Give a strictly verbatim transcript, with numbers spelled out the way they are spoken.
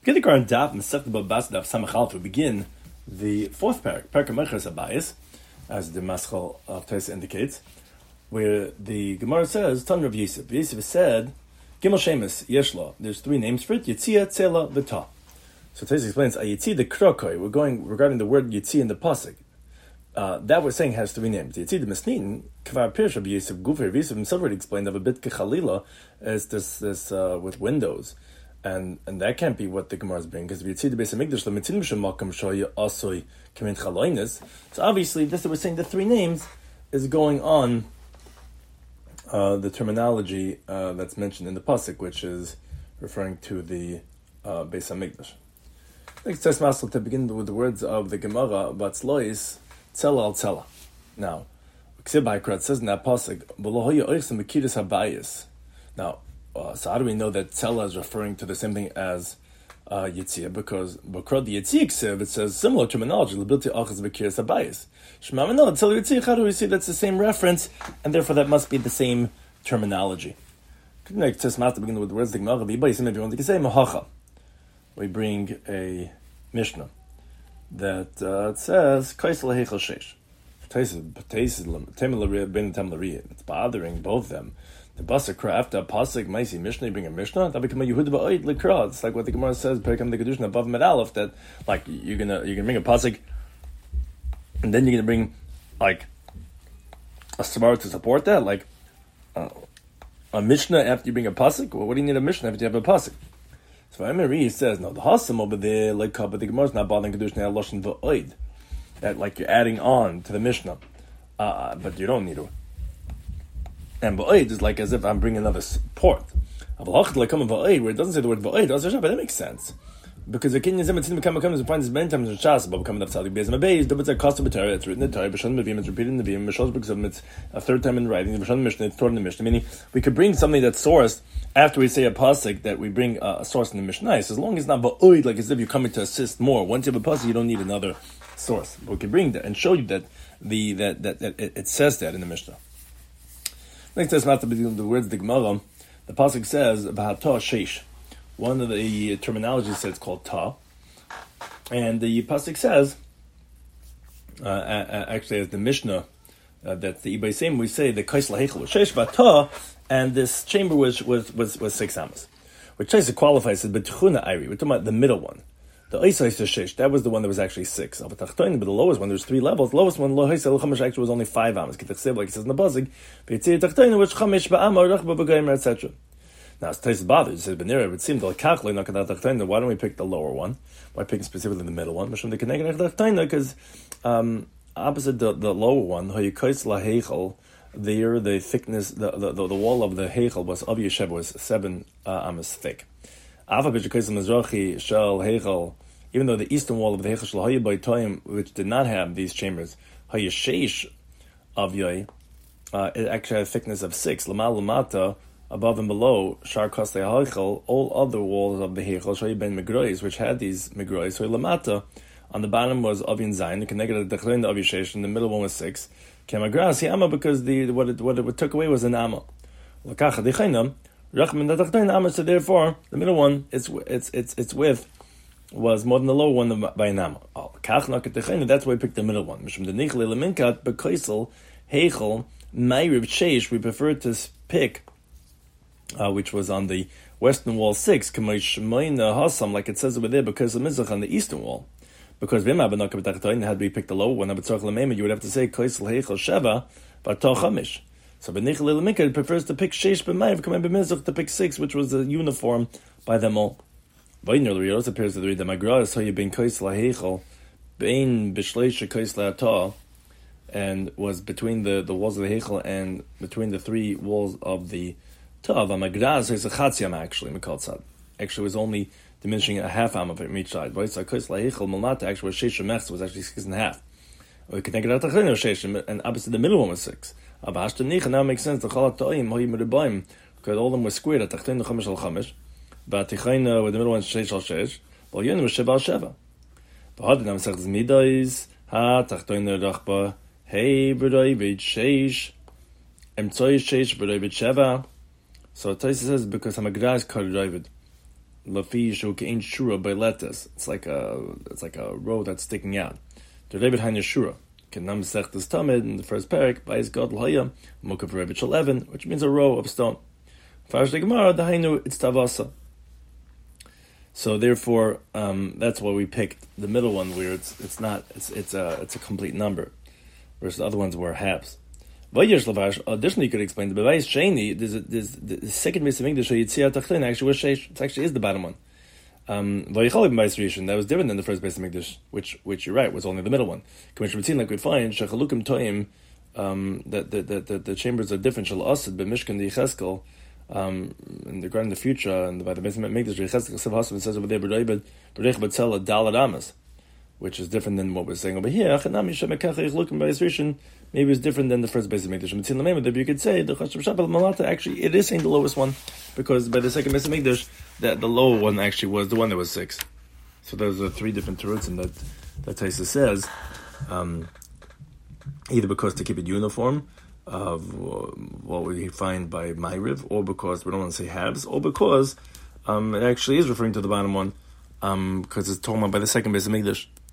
Get the Quran Daf Masechet Baba Daf Samachal to begin the fourth parak, Parak Mechas Abayis, as the Maschal of Tes indicates, where the Gemara says, Tan Rav Yosef. Yosef said, Gimel Shemus Yeshla. There's three names for it: Yitzia, Tzela, V'ta. So Tes explains, Ayitzi the Krokoi. We're going regarding the word Yitzi in the pasuk. Uh, that we're saying has three names. Yitzi the Mesnitin, Kvar Pirsh of Yosef Gufer. Yosef himself already explained of a bit Kechalila as this this uh, with windows. And and that can't be what the Gemara is bringing, because if you see the base of Mikdash, lemitzin b'shemakam shoya asoi kamin chaloinus. So obviously, this that we're saying the three names is going on uh, the terminology uh, that's mentioned in the pasuk, which is referring to the uh, base of Mikdash. Next test masel to begin with the words of the Gemara Batzlois tzela al tzela. Now, Ksib Haikrat says in that pasuk, v'lohoya oichsim b'kiris habayis. Now. Uh, so how do we know that Tzela is referring to the same thing as uh, Yitzia? Because Bakrod the Yitzia Ksiv, it says similar terminology. L'bilti achaz v'kiras habayis. Shema no Tzela Yitzia. How do we see that's the same reference, and therefore that must be the same terminology? Next test math to begin with the words the Gemara. If you want to say Mahacha, we bring a Mishnah that uh, it says Kaisel Heichel Sheish. It's bothering both of them. The Basa Craft, a Pasuk, Maisi Mishnah, you bring a Mishnah, that become a Yehuda Ba'oid Likra. It's like what the Gemara says, Perikam the Kedushin above Medalef, that like you're gonna you're gonna bring a Pasuk, and then you're gonna bring like a Svar to support that, like uh, a Mishnah after you bring a Pasuk. Well, what do you need a Mishnah after you have a Pasuk? So Emery says, no, the Hasam over there, like but the Gemara is not bothering Kedushin Loshin Ba'oid. That like you're adding on to the Mishnah, uh, but you don't need to. And ba'oid is like as if I'm bringing another support. Where it doesn't say the word ba'oid, but that makes sense. Because the Kenyan Zematin become comes and finds many times in Shas about becoming of Sadik Bezim Abayis, but it's a custom Torah, it's written in the Torah, B'Shan Mevim, it's repeated in the Vim, Mishal B'Kzim, it's a third time in writing, the B'Shan Mishnah, it's taught in the Mishnah, meaning we could bring something that's sourced after we say a pasuk that we bring a, a source in the Mishnah. So as long as it's not ba'oid, like as if you're coming to assist more. Once you have a pasuk, you don't need another source. But we can bring that and show you that the that, that, that it, it says that in the Mishnah. Next test matter between the words the Gemara, the pasuk says about ta sheish. One of the terminologies says it's called ta, and the pasuk says uh, actually as the Mishnah uh, that the Ibay same we say the kaisla heichel was sheish v'ta, and this chamber was was was, was six amas, which tries to qualify as betchuna iri. We're talking about the middle one. The Oisais Shesh, that was the one that was actually six. But the lowest one, there's three levels. The lowest one, Lohaisa L'Chamash, actually was only five amas. Like it says in the Bazig, V'yitzir Tachtoin, which Chamish Ba'ama, Rachba B'Gayim, et cetera. Now, it's Tais bothered. It says, Benira, it would seem like Kachle, Nakadat Tachtoin, why don't we pick the lower one? Why pick specifically the middle one? Mishum the Keneged Tachtoin, because um, opposite the, the lower one, Hoyikais Laheichel, there the thickness, the, the, the, the wall of the Heichel was, of Yeshev, was seven uh, amas thick. Ava B'Shekais Mizrachi, Shal Heichel, even though the eastern wall of the Heichel Shel Hayy Toyim, which did not have these chambers, Hayy Sheish of Yoy, uh, it actually had a thickness of six. Lamal Lamata, above and below, Shar Kosle Heichel, all other walls of the Heichel Shel Ben Megrois, which had these Megrois. So Lamata, on the bottom was Avin Zayin, the connected the Dechlein of Yishesh, and the middle one was six. Kemagras Yama, because the what it what it took away was an Amma. Lakacha Dechenam, Rachman the Dechlein Amma. So therefore, the middle one, its its its its width was more than the lower one by Nama. Oh, that's why we picked the middle one. We prefer to pick, uh, which was on the western wall six, like it says over there, because of Mizrach on the eastern wall. Because had we picked the lower one, you would have to say Kaisel Heichel Sheva, but Chamish. So Benichel Leminka prefers to pick Sheish B'Mayv, to pick six, which was a uniform by them all. It also appears to read the Magra so you been Kaisla Heichel, Bain Bishleisha Kaisla Ata, and was between the, the walls of the Heichel and between the three walls of the Tav. A Magra is a Chatziam actually, Mikaltzad. Actually, was only diminishing a half am of it from each side. But so Kaisla Heichel Malmata actually was Sheish Mechs, was actually six and a half. We could take it out the Chayno Sheish, and opposite the middle one was six. Abashta Nich, and now it makes sense. The Chalat Ta'im, Hoyim Rebaim, because all of them were squared at Tachtin the Chamish al Chamish. But Tichayna with the middle one Sheish al Sheish, but Yen was Sheva al Sheva. But how did I say the Midais? Ha Tachtoin Rachba, Hey B'Roi B'Id Sheish, Emtzoi Sheish B'Roi B'Id Sheva. So Taisa says because Hamagra is called David. Lafi Shukain Shura by Letas. It's like a it's like a row that's sticking out. The Rebbe Hainu Shura. Kenam Sechtes Tamid in the first parak by his God L'Haya Mukav Rebbe eleven, which means a row of stone. Farash the Gemara the Hainu it's Tavasa. So therefore, um, that's why we picked the middle one, where it's it's not it's it's a it's a complete number, whereas the other ones were halves. Additionally, you could explain the Beis Sheni. There's, a, there's the second Beis Hamikdash Yitzia Tachlin actually was sheish. It actually is the bottom one. Um, that was different than the first Beis Hamikdash, which which you're right was only the middle one. Commission like we find Shechalukim Toim um, that the, the, the, the chambers are different. Shal Asad B'Mishkan Yecheskel um, in the Garden of the Future and by the Beis Hamikdash Yecheskel Sev Hasim says over there B'Reibed B'Reich B'Tzela Dalad Amas, which is different than what we're saying over here. Maybe it's different than the first Beis Hamikdash. You could say the Chashav Shabbat Malata actually it is saying the lowest one because by the second Beis Hamikdash that the lower one actually was the one that was six. So those are three different terutzim that that Taisa says, um, either because to keep it uniform of what we find by Ma'ariv, or because we don't want to say halves, or because um, it actually is referring to the bottom one because um, it's talking about by the second Beis Hamikdash.